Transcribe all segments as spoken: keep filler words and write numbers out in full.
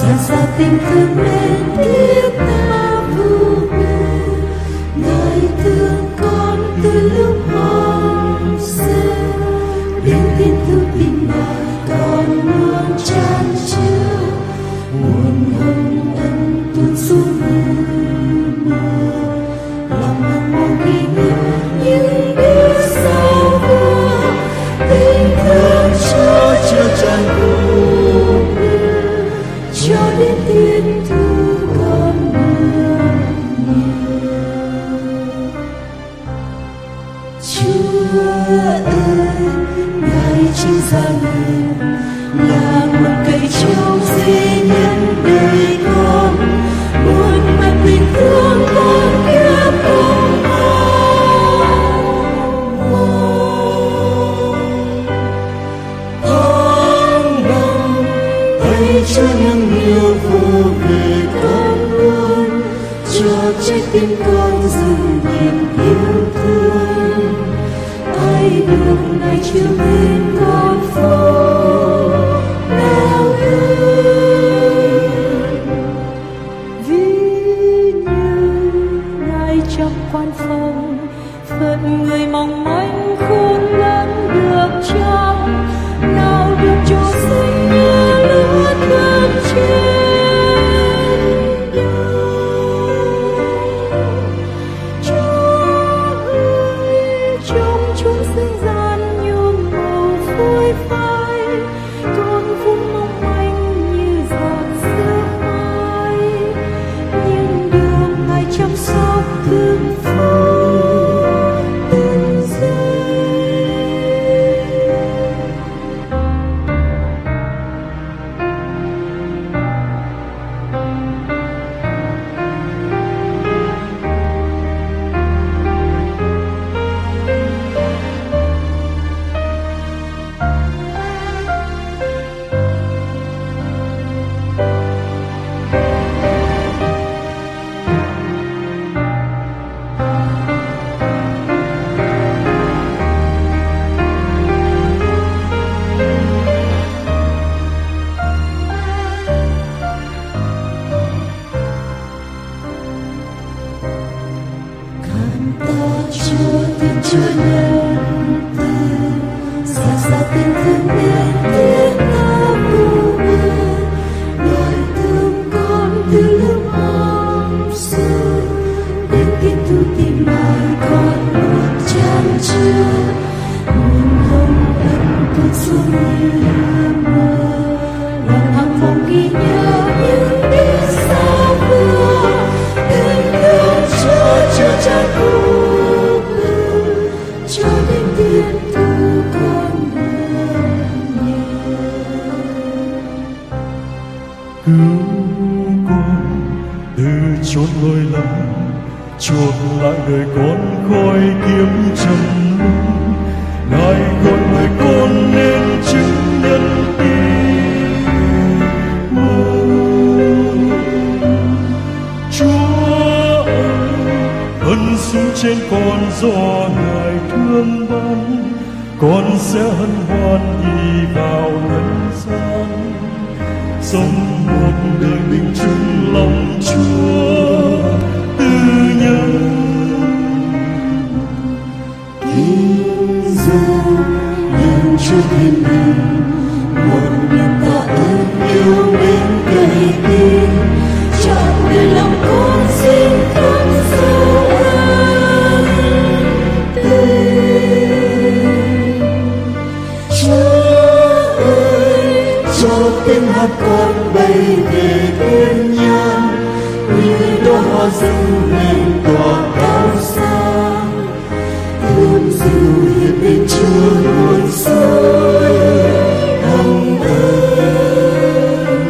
Ra sao tình thương nên tiếc ta vô bờ. Ngài thương con từ lúc hoang sơ, đến thiên thư tình Ngài còn luôn chan chứa. Nguồn hồng ân tuôn xuống mưa mờ, lòng hằng mong ghi nhớ những điều sao vừa. Tình thương Chúa chưa tràn vô bờ, cho đến thiên thu con mưa nhiều. Chúa ơi, Ngài chính ra lời là một cây trồng duy nhất đời con, muôn mạch tình thương con kiếp không ong lòng ấy Chúa nâng niu vô về con luôn, cho trái tim con dâng niềm yêu thương. Ai được Ngài chiều bên con phố nào hơn, vì như Ngài trong quan phòng phận người mong manh khôn lớn được chăng, nào được chỗ xinh như lúa thơm trên đầu. Chúa ơi, trong chúng sinh gian nhuộm màu phôi phai, con vốn mong manh như giọt sương mai, nhưng được Ngài chăm sóc thương phúc từng giây. Chúa tin Chúa nhân từ, xa xa tình thương nên tiếc ta vô bờ. Ngài thương con từ lúc hoang sơ, đến thiên thu tình Ngài còn luôn chan chứa. Nguồn hồng ân tuôn xuống mưa mờ, lòng hằng mong ghi nhớ những điều sao vừa. Tình thương Chúa chưa tràn vô cho đến thiên thu con mưa nhiều. Cứu con từ chốn lỗi lầm, chuộc lại đời con khỏi kiếm trầm luân. Ngài gọi người con nên chứng nhân tin mừng. Chúa ơi, ân xuống trên con do Ngài thương ban, con sẽ hân hoan đi vào nhân gian, sống một đời bình chung lòng Chúa tư nhân. Kính dâng nhân Chúa thiên đình, một niềm tạ ơn yêu mến cậy tin, trọn đời lòng con xin khấn sâu ơn tình. Chúa ơi, cho tiếng hát con bay về thiên nhang, như đóa hoa dâng lên tỏa cao sang. Hương dịu hiệp bên Chúa luôn sôi hằng ơn.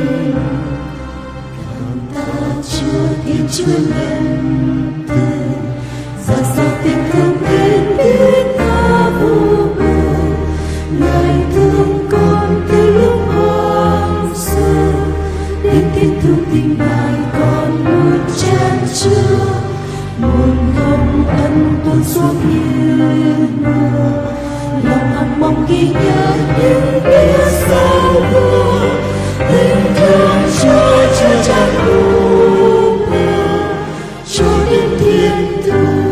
Cảm tạ Chúa tin Chúa nhân từ, ra sao tình thương đến biết ta vô bờ. Ngài thương con từ lúc hoang sơ, đến thiên thu tình Ngài còn luôn chan chứa. Nguồn hồng ân tuôn xuống như mưa, lòng hằng mong ghi nhớ những biết sao vừa. Tình thương Chúa thiên thu